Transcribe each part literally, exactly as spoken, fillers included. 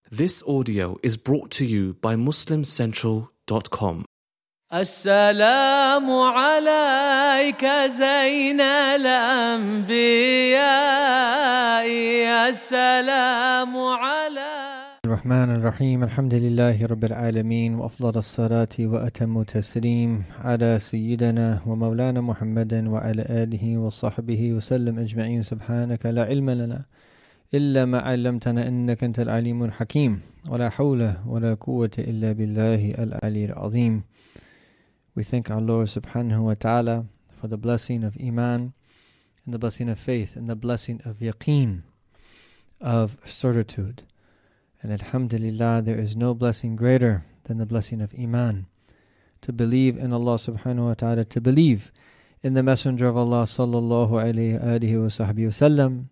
This audio is brought to you by Muslim Central dot com. السلام عليك زين الأنبياء السلام عليك الرحمن الرحيم الحمد لله رب العالمين وأفضل الصلاة وأتم تسليم على سيدنا ومولانا محمد وعلى آله وصحبه وسلم أجمعين. سبحانك لا علم لنا إلا ما علمتنا إنك أنت العليم الحكيم ولا حول ولا قوة إلا بالله العلي العظيم. We thank our Lord subhanahu wa ta'ala for the blessing of Iman and the blessing of faith and the blessing of yaqeen, of certitude. And alhamdulillah, there is no blessing greater than the blessing of Iman. To believe in Allah subhanahu wa ta'ala, to believe in the Messenger of Allah sallallahu alayhi wa sahbihi wa sallam,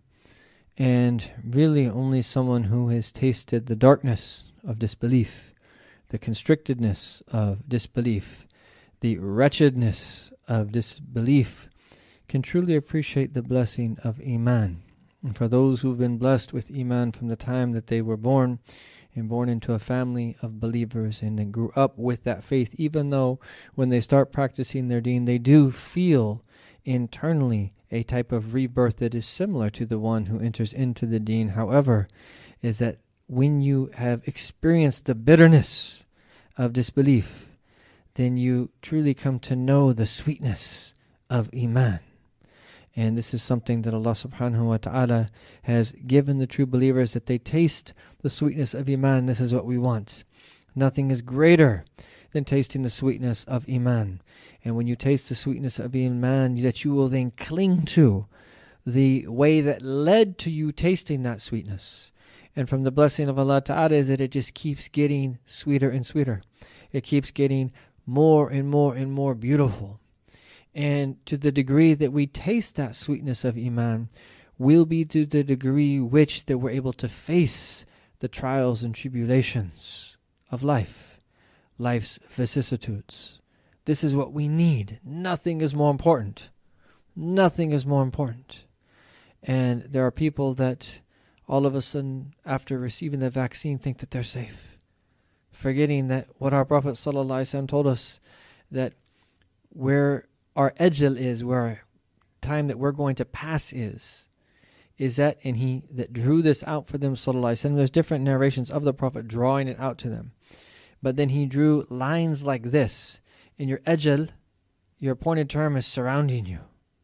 and really only someone who has tasted the darkness of disbelief, the constrictedness of disbelief, the wretchedness of disbelief, can truly appreciate the blessing of Iman. And for those who've been blessed with Iman from the time that they were born, and born into a family of believers, and then grew up with that faith, even though when they start practicing their deen, they do feel internally a type of rebirth that is similar to the one who enters into the deen. However, is that when you have experienced the bitterness of disbelief, then you truly come to know the sweetness of Iman. And this is something that Allah subhanahu wa ta'ala has given the true believers, that they taste the sweetness of Iman. This is what we want. Nothing is greater than tasting the sweetness of Iman. And when you taste the sweetness of Iman, that you will then cling to the way that led to you tasting that sweetness. And from the blessing of Allah ta'ala is that it just keeps getting sweeter and sweeter. It keeps getting more and more and more beautiful. And to the degree that we taste that sweetness of Iman, will be to the degree which that we're able to face the trials and tribulations of life, life's vicissitudes. This is what we need. Nothing is more important. Nothing is more important. And there are people that all of a sudden, after receiving the vaccine, think that they're safe, forgetting that what our Prophet ﷺ told us, that where our ajal is, where our time that we're going to pass is, is that, and he that drew this out for them, ﷺ, there's different narrations of the Prophet drawing it out to them. But then he drew lines like this, and your ajal, your appointed term, is surrounding you.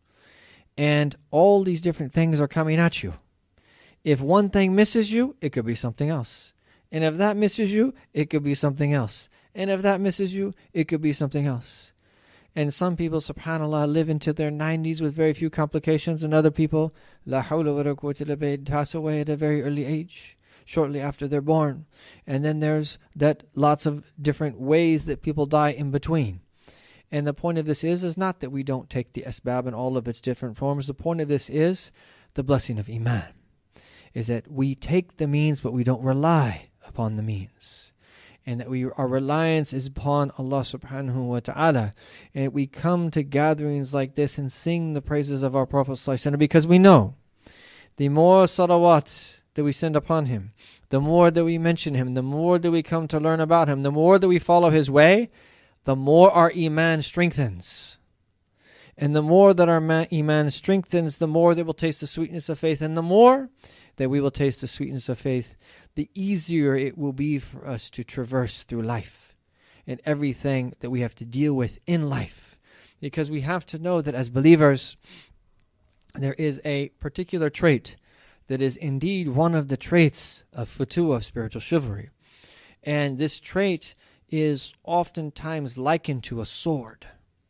And all these different things are coming at you. If one thing misses you, it could be something else. And if that misses you, it could be something else. And if that misses you, it could be something else. And some people, subhanAllah, live into their nineties with very few complications, and other people, la hawla wa la quwwata illa billah, pass away at a very early age, shortly after they're born. And then there's that lots of different ways that people die in between. And the point of this is, is not that we don't take the asbab in all of its different forms. The point of this is the blessing of Iman, is that we take the means, but we don't rely upon the means. And that we our reliance is upon Allah subhanahu wa ta'ala. And we come to gatherings like this and sing the praises of our Prophet sallallahu alaihi wasallam, because we know the more salawat that we send upon him, the more that we mention him, the more that we come to learn about him, the more that we follow his way, the more our Iman strengthens. And the more that our Iman strengthens, the more that we'll taste the sweetness of faith. And the more that we will taste the sweetness of faith, the easier it will be for us to traverse through life and everything that we have to deal with in life. Because we have to know that as believers, there is a particular trait that is indeed one of the traits of futuh, of spiritual chivalry. And this trait is oftentimes likened to a sword,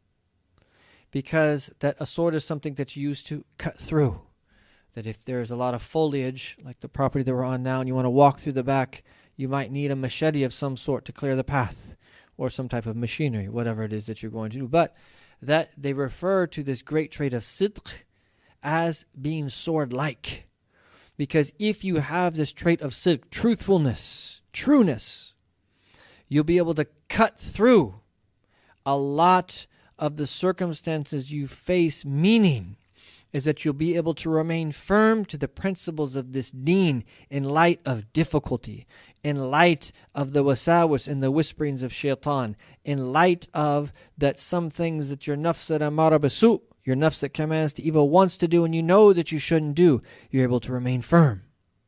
because that a sword is something that you use to cut through. That if there's a lot of foliage, like the property that we're on now, and you want to walk through the back, you might need a machete of some sort to clear the path, or some type of machinery, whatever it is that you're going to do. But that they refer to this great trait of sidq as being sword-like. Because if you have this trait of sidq, truthfulness, trueness, you'll be able to cut through a lot of the circumstances you face, meaning is that you'll be able to remain firm to the principles of this deen in light of difficulty, in light of the wasawis and the whisperings of shaitan, in light of that some things that your nafs amara bisu, your nafs that commands to evil, wants to do and you know that you shouldn't do, you're able to remain firm.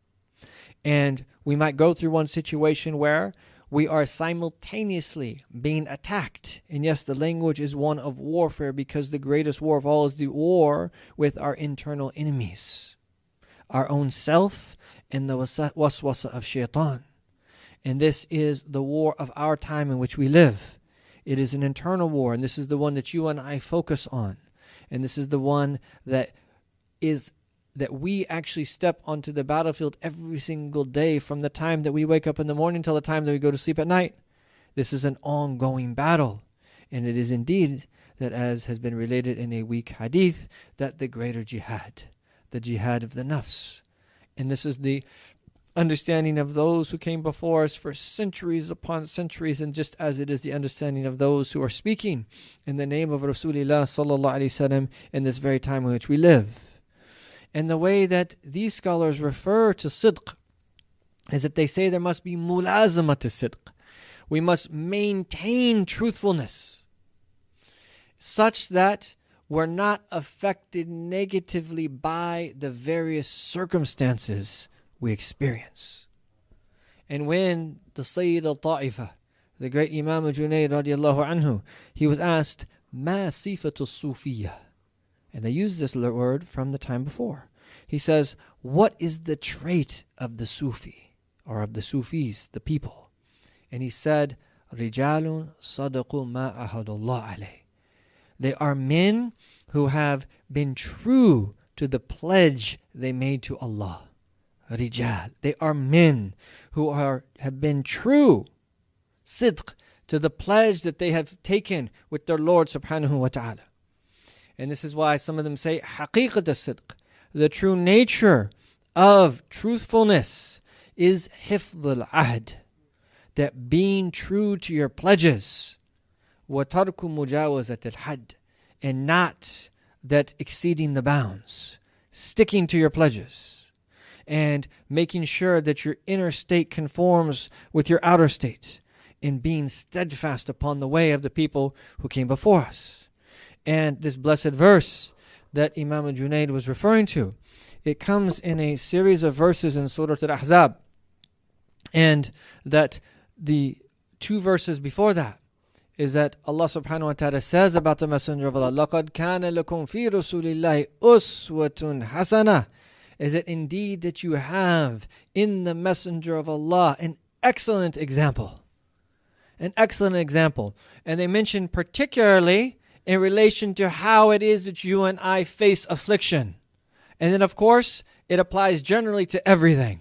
And we might go through one situation where we are simultaneously being attacked. And yes, the language is one of warfare, because the greatest war of all is the war with our internal enemies, our own self and the waswasa of shaitan. And this is the war of our time in which we live. It is an internal war, and this is the one that you and I focus on. And this is the one that is that we actually step onto the battlefield every single day, from the time that we wake up in the morning till the time that we go to sleep at night. This is an ongoing battle. And it is indeed that, as has been related in a weak hadith, that the greater jihad, the jihad of the nafs. And this is the understanding of those who came before us for centuries upon centuries, and just as it is the understanding of those who are speaking in the name of Rasulullah sallallahu alaihi wasallam in this very time in which we live. And the way that these scholars refer to sidq is that they say there must be mulazamat sidq. We must maintain truthfulness such that we're not affected negatively by the various circumstances we experience. And when the Sayyid al-Ta'ifa, the great Imam Junayd radiallahu anhu, he was asked, Ma sifatu sufiyya? And they use this word from the time before. He says, what is the trait of the Sufi, or of the Sufis, the people? And he said, Rijalun sadaqu ma ahadullah alayh. They are men who have been true to the pledge they made to Allah. Rijal. They are men who are have been true, sidq, to the pledge that they have taken with their Lord subhanahu wa ta'ala. And this is why some of them say, haqiqat as-sidq, the true nature of truthfulness is hifdh al-ahd, that being true to your pledges, wa tarku mujawazat al-had, and not that exceeding the bounds, sticking to your pledges, and making sure that your inner state conforms with your outer state, and being steadfast upon the way of the people who came before us. And this blessed verse that Imam Junayd was referring to, it comes in a series of verses in Surah Al-Ahzab. And that the two verses before that is that Allah subhanahu wa ta'ala says about the Messenger of Allah, لَقَدْ كَانَ لَكُمْ فِي رَسُولِ اللَّهِ أُسْوَةٌ حَسَنَةٌ, is it indeed that you have in the Messenger of Allah an excellent example. An excellent example. And they mention particularly in relation to how it is that you and I face affliction. And then, of course, it applies generally to everything.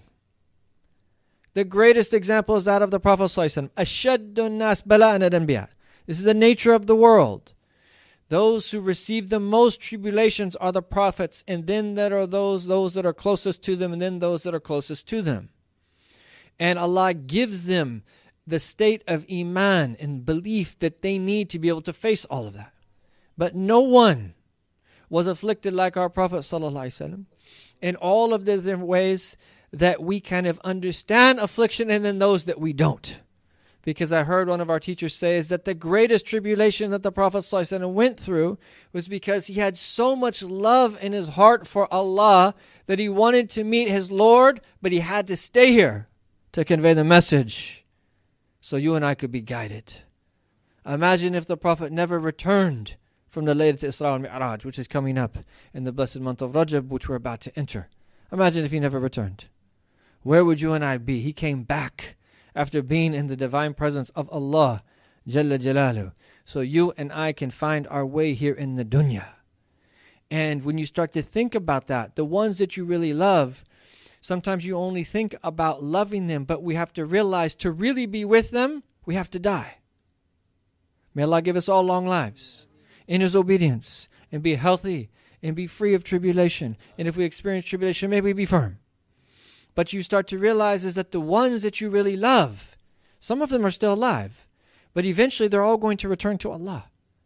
The greatest example is that of the Prophet ﷺ. أَشَدُّ النَّاسِ بَلَاءً الْأَنْبِيَاء. This is the nature of the world. Those who receive the most tribulations are the prophets, and then there are those, those that are closest to them, and then those that are closest to them. And Allah gives them the state of iman and belief that they need to be able to face all of that. But no one was afflicted like our Prophet ﷺ in all of the different ways that we kind of understand affliction, and then those that we don't. Because I heard one of our teachers say is that the greatest tribulation that the Prophet ﷺ went through was because he had so much love in his heart for Allah that he wanted to meet his Lord, but he had to stay here to convey the message so you and I could be guided. Imagine if the Prophet never returned from the Laylat Isra al-Mi'raj, which is coming up in the blessed month of Rajab, which we're about to enter. Imagine if he never returned. Where would you and I be? He came back after being in the divine presence of Allah Jalla Jalaluhu, so you and I can find our way here in the dunya. And when you start to think about that, the ones that you really love, sometimes you only think about loving them, but we have to realize to really be with them, we have to die. May Allah give us all long lives in His obedience, and be healthy, and be free of tribulation. And if we experience tribulation, may we be firm. But you start to realize is that the ones that you really love, some of them are still alive, but eventually they're all going to return to Allah.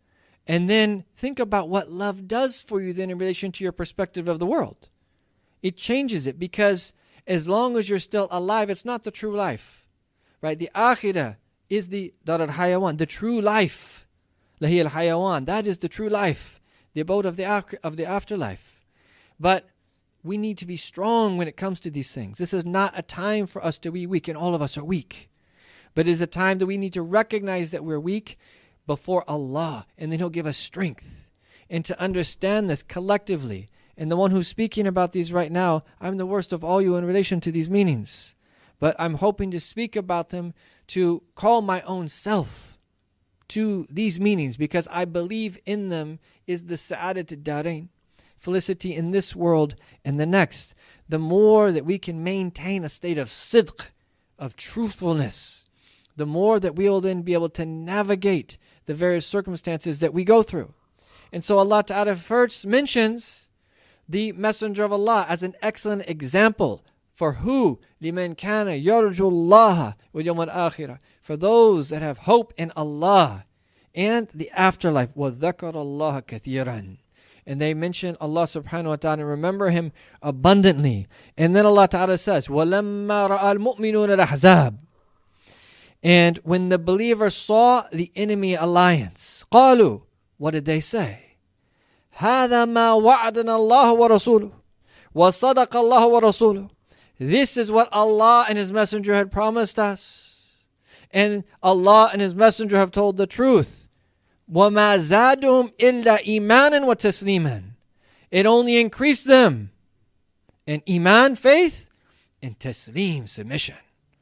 And then think about what love does for you then in relation to your perspective of the world. It changes it, because as long as you're still alive, it's not the true life. Right? The akhirah is the dar al-hayawan, the true life. Lahi al-hayawan, that is the true life, the abode of the of the afterlife. But we need to be strong when it comes to these things. This is not a time for us to be weak, and all of us are weak. But it is a time that we need to recognize that we're weak before Allah, and then He'll give us strength. And to understand this collectively, and the one who's speaking about these right now, I'm the worst of all you in relation to these meanings. But I'm hoping to speak about them to call my own self to these meanings, because I believe in them is the sa'adat ad-darain, felicity in this world and the next. The more that we can maintain a state of sidq, of truthfulness, the more that we will then be able to navigate the various circumstances that we go through. And so Allah Ta'ala first mentions the Messenger of Allah as an excellent example for who? لِمَنْ كَانَ يَرْجُ اللَّهَ وَيَوْمَ الْآخِرَةِ, for those that have hope in Allah and the afterlife. وَذَكَرَ اللَّهَ كَثِيرًا, and they mention Allah subhanahu wa ta'ala and remember Him abundantly. And then Allah Ta'ala says, وَلَمَّا رَأَى الْمُؤْمِنُونَ الْأَحْزَابَ, and when the believers saw the enemy alliance, قَالُوا, what did they say? هَذَا مَا وَعَدَنَا اللَّهُ وَرَسُولُهُ وَصَدَقَ اللَّهُ وَرَسُولُهُ, this is what Allah and His Messenger had promised us, and Allah and His Messenger have told the truth. وَمَا زَادُهُمْ إِلَّا إِيمَانًا وَتَسْلِيمًا, it only increased them in iman, faith, and taslim, submission.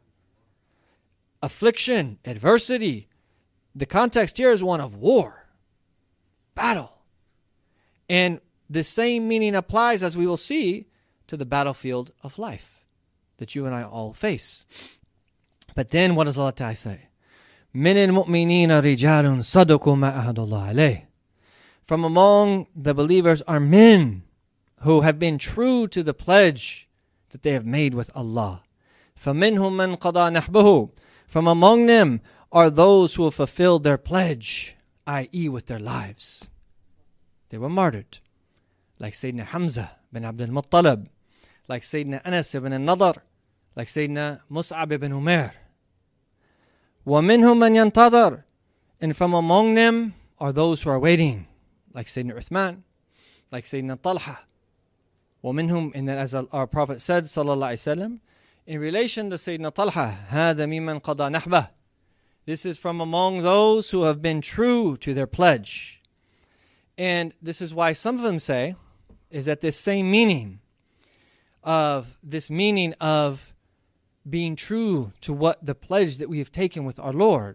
Affliction, adversity, the context here is one of war, battle. And the same meaning applies, as we will see, to the battlefield of life that you and I all face. But then what does Allah Ta'ala say? مِنَ الْمُؤْمِنِينَ رِجَالٌ صَدَقُوا مَا أَهَدُ اللَّهَ عَلَيْهِ, from among the believers are men who have been true to the pledge that they have made with Allah. فَمِنْهُمْ مَنْ قَضَى نَحْبَهُ, from among them are those who have fulfilled their pledge, that is with their lives. They were martyred, like Sayyidina Hamza bin Abdul Muttalib, like Sayyidina Anas ibn al-Nadr, like Sayyidina Mus'ab ibn Umair. وَمِنْهُمْ مَنْ يَنْتَظَرْ, and from among them are those who are waiting, like Sayyidina Uthman, like Sayyidina Talha. وَمِنْهُمْ, and then as our Prophet said, sallallahu alayhi wa sallam, in relation to Sayyidina Talha, هَذَا مِمَّنْ قَضَى نَحْبَهُ, this is from among those who have been true to their pledge. And this is why some of them say, is that this same meaning of, this meaning of being true to what the pledge that we have taken with our Lord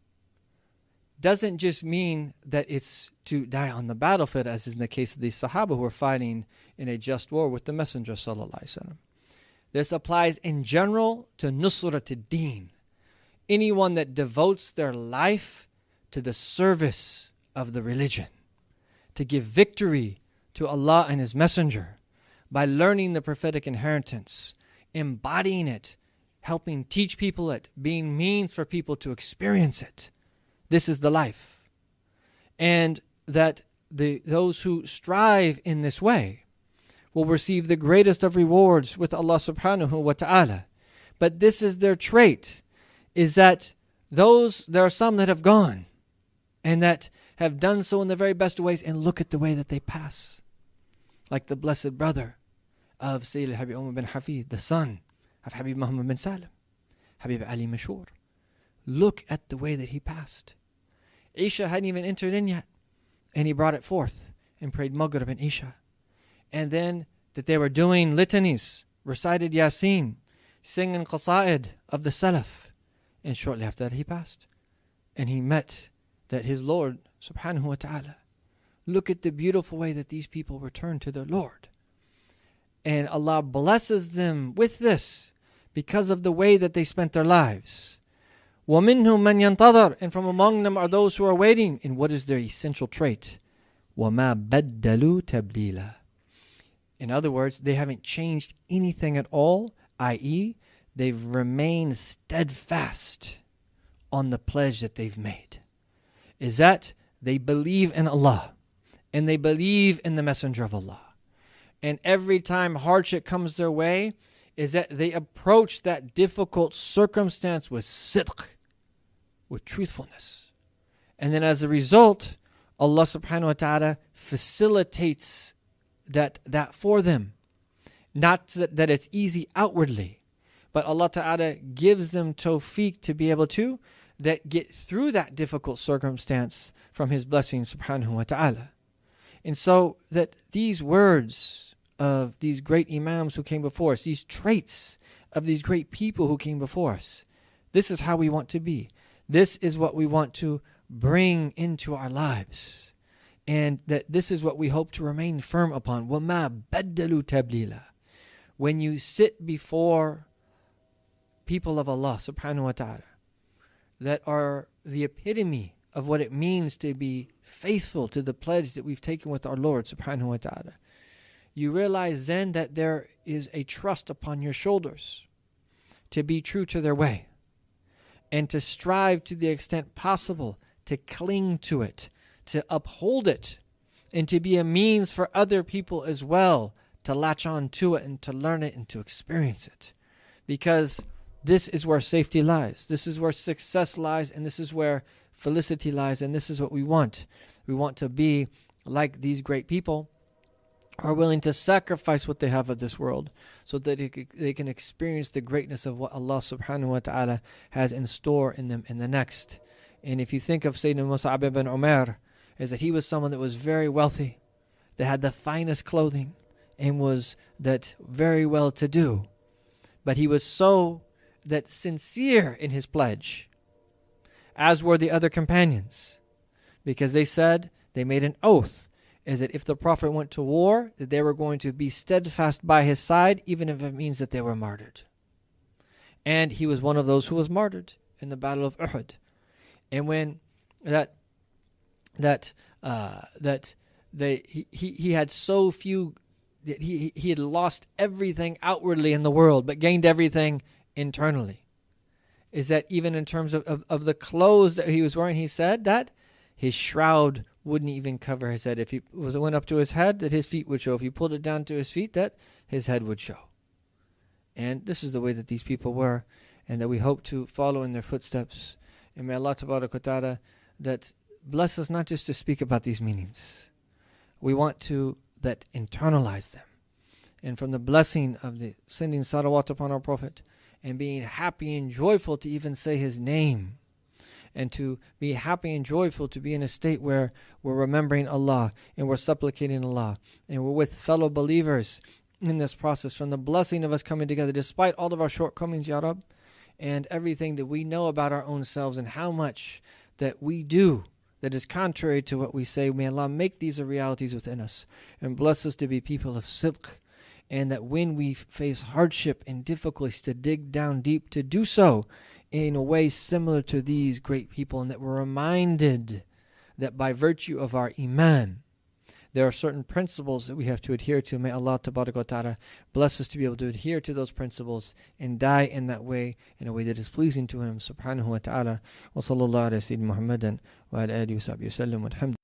doesn't just mean that it's to die on the battlefield, as is in the case of these Sahaba who were fighting in a just war with the Messenger sallallahu alaihi wasallam. This applies in general to Nusrat ad-Din, anyone that devotes their life to the service of the religion, to give victory to Allah and His Messenger by learning the prophetic inheritance, embodying it, helping teach people it, being means for people to experience it. This is the life. And that the those who strive in this way will receive the greatest of rewards with Allah subhanahu wa ta'ala. But this is their trait, is that those, there are some that have gone and that have done so in the very best ways, and look at the way that they pass. Like the blessed brother of Sayyid Habib Umar bin Hafid, the son of Habib Muhammad bin Salim, Habib Ali Mashur. Look at the way that he passed. Isha hadn't even entered in yet, and he brought it forth and prayed Maghrib and Isha. And then that they were doing litanies, recited Yasin, singing Qasa'id of the Salaf. And shortly after that he passed. And he met that his Lord subhanahu wa ta'ala. Look at the beautiful way that these people return to their Lord. And Allah blesses them with this because of the way that they spent their lives. وَمِنْهُمْ مَنْ يَنْتَظَرْ, and from among them are those who are waiting. And what is their essential trait? وَمَا بَدَّلُوا تَبْلِيلًا. In other words, they haven't changed anything at all, that is, they've remained steadfast on the pledge that they've made. Is that they believe in Allah and they believe in the Messenger of Allah. And every time hardship comes their way, is that they approach that difficult circumstance with sidq, with truthfulness. And then as a result, Allah subhanahu wa ta'ala facilitates that, that for them. Not that, that it's easy outwardly, but Allah ta'ala gives them tawfiq to be able to that get through that difficult circumstance from His blessing subhanahu wa ta'ala. And so that these words of these great imams who came before us, these traits of these great people who came before us, this is how we want to be. This is what we want to bring into our lives. And that this is what we hope to remain firm upon. وَمَا بَدَّلُوا تَبْلِيلًا. When you sit before people of Allah subhanahu wa ta'ala that are the epitome of what it means to be faithful to the pledge that we've taken with our Lord subhanahu wa ta'ala, you realize then that there is a trust upon your shoulders to be true to their way and to strive to the extent possible to cling to it, to uphold it, and to be a means for other people as well to latch on to it and to learn it and to experience it. Because this is where safety lies. This is where success lies, and this is where felicity lies, and this is what we want. We want to be like these great people who are willing to sacrifice what they have of this world so that they can experience the greatness of what Allah subhanahu wa ta'ala has in store in them in the next. And if you think of Sayyidina Mus'ab ibn Umair, is that he was someone that was very wealthy, that had the finest clothing, and was that very well to do. But he was so that sincere in his pledge, as were the other companions, because they said, they made an oath, is that if the Prophet went to war, that they were going to be steadfast by his side, even if it means that they were martyred. And he was one of those who was martyred in the Battle of Uhud. And when that that uh, that they he, he he had so few, he he had lost everything outwardly in the world, but gained everything internally. Is that even in terms of, of, of the clothes that he was wearing, he said that his shroud wouldn't even cover his head. If he was went up to his head, that his feet would show. If he pulled it down to his feet, that his head would show. And this is the way that these people were, and that we hope to follow in their footsteps. And may Allah Tabarak wa Ta'ala that bless us not just to speak about these meanings. We want to that internalize them. And from the blessing of the sending salawat upon our Prophet, and being happy and joyful to even say his name, and to be happy and joyful to be in a state where we're remembering Allah and we're supplicating Allah and we're with fellow believers in this process, from the blessing of us coming together despite all of our shortcomings, Ya Rab, and everything that we know about our own selves and how much that we do that is contrary to what we say. May Allah make these realities within us and bless us to be people of sidq, and that when we face hardship and difficulties, to dig down deep, to do so in a way similar to these great people, and that we're reminded that by virtue of our iman, there are certain principles that we have to adhere to. May Allah Tabarak wa Ta'ala bless us to be able to adhere to those principles and die in that way, in a way that is pleasing to Him subhanahu wa ta'ala. Wa sallallahu ala sayyidina Muhammadan wa ala alihi wa sahbihi wa sallam.